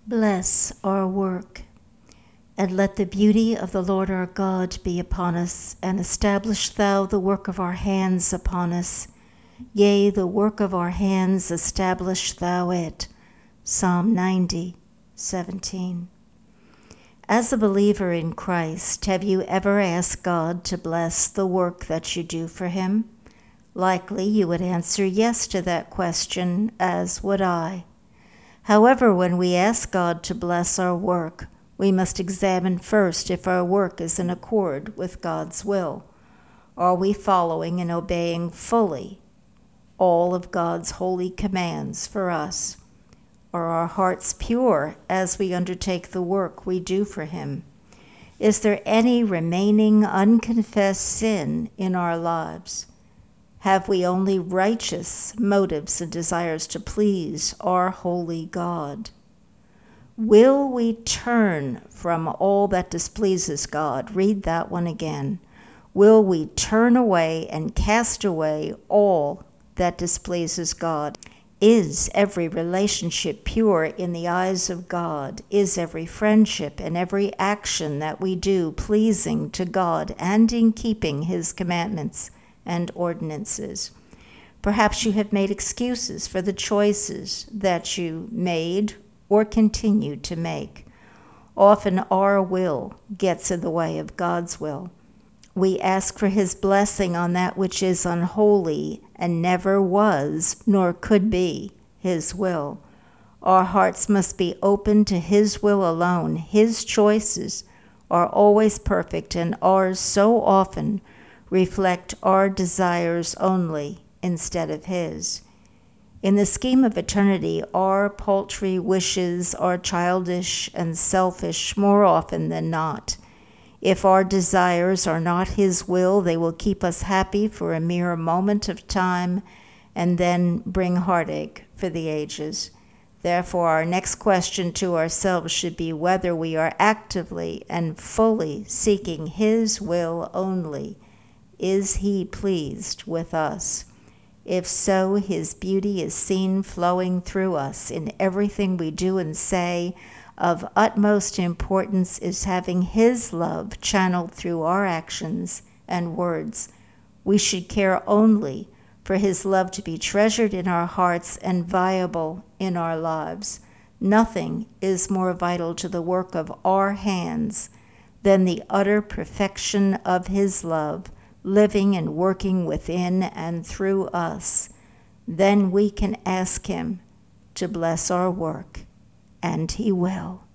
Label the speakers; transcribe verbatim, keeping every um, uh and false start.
Speaker 1: Bless our work, and let the beauty of the Lord our God be upon us, and establish thou the work of our hands upon us. Yea, the work of our hands establish thou it. Psalm ninety, seventeen. As a believer in Christ, have you ever asked God to bless the work that you do for him? Likely you would answer yes to that question, as would I. However, when we ask God to bless our work, we must examine first if our work is in accord with God's will. Are we following and obeying fully all of God's holy commands for us? Are our hearts pure as we undertake the work we do for him? Is there any remaining unconfessed sin in our lives? Have we only righteous motives and desires to please our holy God? Will we turn from all that displeases God? Read that one again. Will we turn away and cast away all that displeases God? Is every relationship pure in the eyes of God? Is every friendship and every action that we do pleasing to God and in keeping his commandments and ordinances? Perhaps you have made excuses for the choices that you made or continue to make. Often our will gets in the way of God's will. We ask for his blessing on that which is unholy and never was nor could be his will. Our hearts must be open to his will alone. His choices are always perfect, and ours so often reflect our desires only instead of his. In the scheme of eternity, our paltry wishes are childish and selfish more often than not. If our desires are not his will, they will keep us happy for a mere moment of time and then bring heartache for the ages. Therefore, our next question to ourselves should be whether we are actively and fully seeking his will only. Is he pleased with us? If so, his beauty is seen flowing through us in everything we do and say. Of utmost importance is having his love channeled through our actions and words. We should care only for his love to be treasured in our hearts and viable in our lives. Nothing is more vital to the work of our hands than the utter perfection of his love, living and working within and through us. Then we can ask him to bless our work, and he will.